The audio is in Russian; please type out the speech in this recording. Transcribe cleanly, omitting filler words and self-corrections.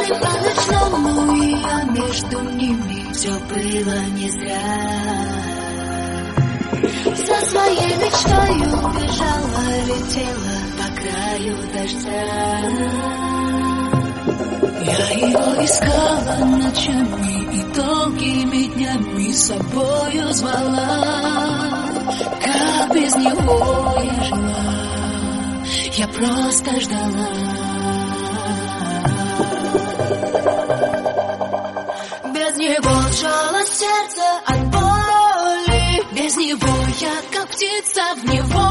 по ночному, и я между ними. Все было не зря. За своей мечтой убежала, летела по краю дождя. Я его искала ночами и долгими днями с собою звала. Как без него я жила, я просто ждала. Без него сжалось сердце от боли, без него я как птица в неволе.